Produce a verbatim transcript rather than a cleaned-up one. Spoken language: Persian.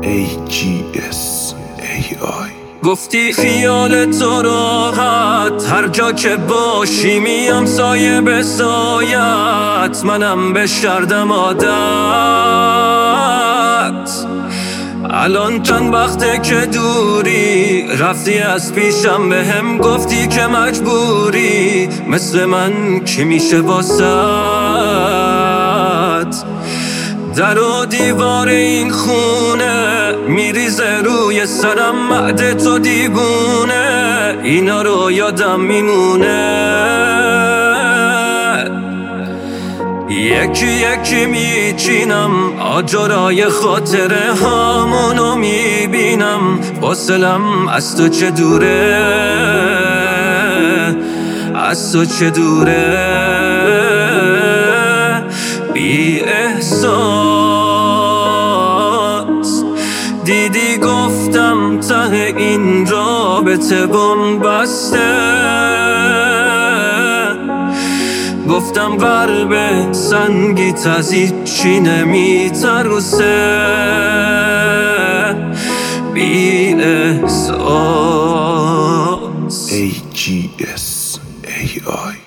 ای جی اس ای آی. گفتی خیال تو راحت، هر جا که باشی میام سایه به سایت، منم بشردم عادت. الان چند وقته که دوری، رفتی از پیشم به هم گفتی که مجبوری، مثل من کی میشه واسد؟ در و دیوار این خونه میریزه روی سرم مهد تو دیوونه، اینا رو یادم میمونه. یکی یکی میچینم آجرای خاطره هامونو میبینم، فاصلم از تو چه دوره، از تو چه دوره. بی احساس دیدی گفتم ته این رابطه بم بسته، گفتم قلب سنگیت از هیچی نمیترسه. بی احساس ای جی اس ای آی.